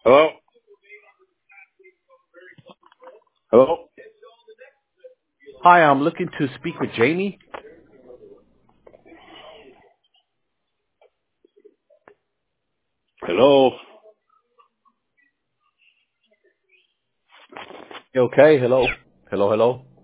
Hello? Hello? Hi, I'm looking to speak with Jamie. Hello? You okay? Hello? Hello?